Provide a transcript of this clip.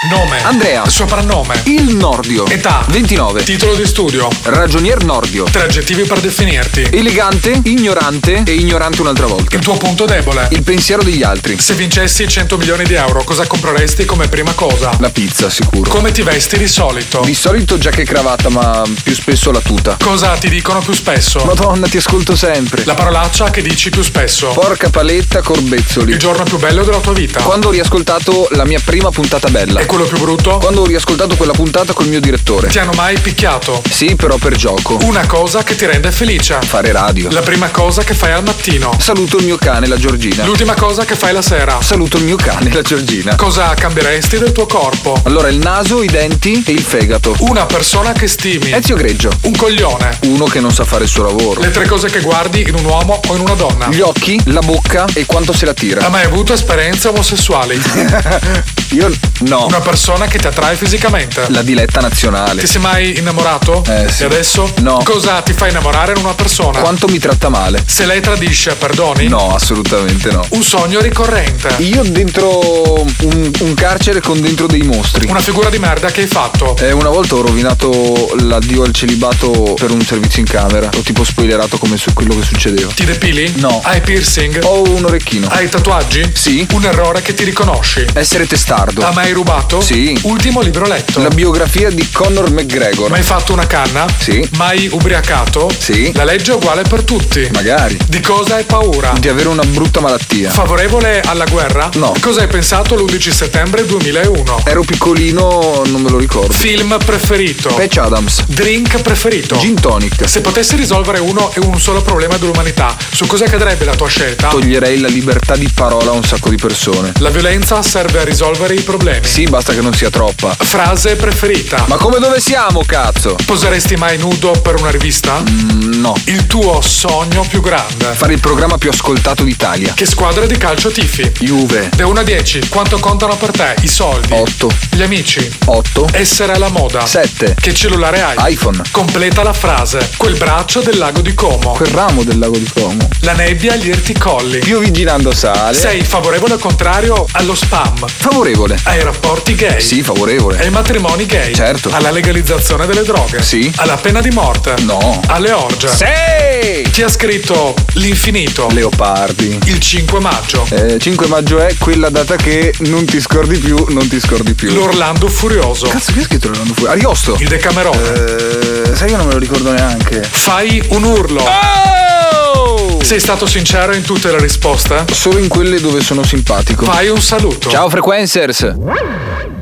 Nome. Andrea. Soprannome. Il Nordio. Età. 29. Titolo di studio. Ragionier Nordio. 3 aggettivi per definirti. Elegante, ignorante e ignorante un'altra volta. Il tuo punto debole. Il pensiero degli altri. Se vincessi 100 milioni di euro, cosa compreresti come prima cosa? La pizza, sicuro. Come ti vesti di solito? Di solito giacca e cravatta, ma più spesso la tuta. Cosa ti dicono più spesso? Madonna, ti ascolto sempre. La parolaccia che dici più spesso. Porca paletta, corbezzoli. Il giorno più bello della tua vita. Quando ho riascoltato la mia prima puntata bella. E quello più brutto? Quando ho riascoltato quella puntata col mio direttore. Ti hanno mai picchiato? Sì, però per gioco. Una cosa che ti rende felice. Fare radio. La prima cosa che fai al mattino. Saluto il mio cane, la Giorgina. L'ultima cosa che fai la sera. Saluto il mio cane, la Giorgina. Cosa cambieresti del tuo corpo? Allora, il naso, i denti e il fegato. Una persona che stimi. Ezio Greggio. Un coglione. Uno che non sa fare il suo lavoro. Le 3 cose che guardi in un uomo o in una donna. Gli occhi, la bocca e quanto se la tira. Hai mai avuto esperienze omosessuali? Io no. Una persona che ti attrae fisicamente. La diletta nazionale. Ti sei mai innamorato? Sì. E adesso? No. Cosa ti fa innamorare in una persona? Quanto mi tratta male. Se lei tradisce, perdoni? No, assolutamente no. Un sogno ricorrente. Io dentro un carcere con dentro dei mostri. Una figura di merda che hai fatto. Una volta ho rovinato l'addio al celibato per un servizio in camera. Ho tipo spoilerato come su quello che succedeva. Ti depili? No. Hai piercing? Ho un orecchino. Hai tatuaggi? Sì. Un errore che ti riconosci? Essere testardo. Hai mai rubato? Sì. Ultimo libro letto? La biografia di Conor McGregor. Mai fatto una canna? Sì. Mai ubriacato? Sì. La legge è uguale per tutti. Magari. Di cosa hai paura? Di avere una brutta malattia. Favorevole alla guerra? No. Cosa hai pensato l'11 settembre 2001? Ero piccolino, non me lo ricordo. Film preferito? Patch Adams. Drink preferito? Gin tonic. Se potessi risolvere uno e un solo problema dell'umanità, su cosa cadrebbe la tua scelta? Toglierei la libertà di parola a un sacco di persone. La violenza serve a risolvere i problemi. Sì, basta che non sia troppa. Frase preferita? Ma come dove siamo, cazzo? Poseresti mai nudo per una rivista? No. Il tuo sogno più grande? Fare il programma più ascoltato d'Italia. Che squadra di calcio tifi? Juve. Da 1 a 10, quanto contano per te i soldi? 8. Gli amici? 8. Essere alla moda? 7. Che cellulare hai? iPhone. Completa la frase. Quel braccio del lago di Como. Quel ramo del lago di Como. La nebbia agli irticolli. Piovigginando sale. Sei favorevole o contrario allo spam? Favorevole. Ai rapporti gay? Sì, favorevole. Ai matrimoni gay? Certo. Alla legalizzazione delle droghe? Sì. Alla pena di morte? No. Alle orge? Sì! Chi ha scritto L'infinito? Leopardi. Il 5 maggio? 5 maggio è quella data che non ti scordi più, non ti scordi più. L'Orlando Furioso? Cazzo, che ha scritto l'Orlando Furioso? Ariosto. Il Decamerone? Sai che non me lo ricordo neanche. Fai un urlo? Oh! Sei stato sincero in tutte le risposte? Solo in quelle dove sono simpatico. Fai un saluto? Ciao Frequencers.